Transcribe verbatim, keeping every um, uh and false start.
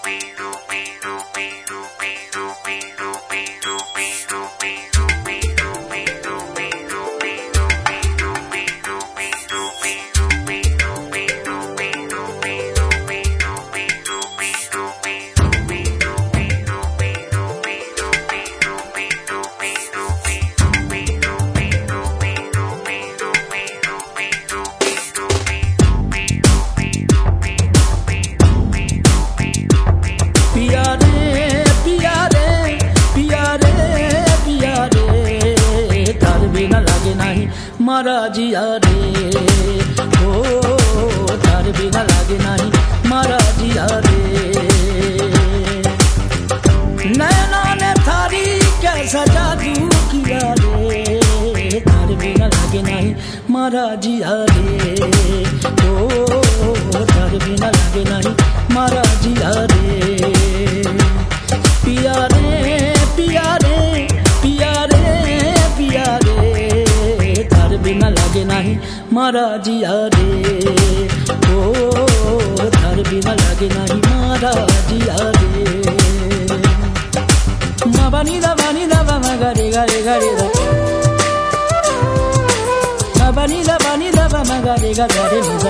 मारा जिया रे ओ तार बिना लागे नहीं मारा जिया रे नैना ने थारी कैसा जादू किया रे तार बिना लागे नहीं मारा जिया रे ओ तार बिना लागे नहीं मारा जिया रे पिया रे पिया रे पिया रे पिया रे बिना लागे नहीं मारा जिया रे ओ तार बिना लागे नहीं मारा जिया रे मा बनी दा बनी दा मा गा रे गा रे गा रे दा मा बनी दा बनी दा मा गा रे गा गा रे गा